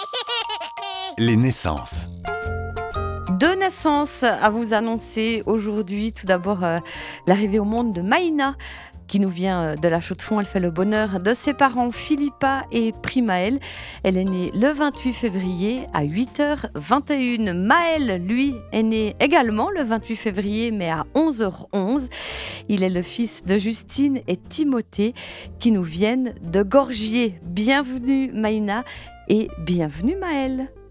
Les naissances. Deux naissances à vous annoncer aujourd'hui. Tout d'abord, l'arrivée au monde de Maïna, qui nous vient de la Chaux-de-Fonds. Elle fait le bonheur de ses parents Philippa et Primaël. Elle est née le 28 février à 8h21. Maël, lui, est né également le 28 février, mais à 11h11. Il est le fils de Justine et Timothée, qui nous viennent de Gorgier. Bienvenue Maïna et bienvenue Maël.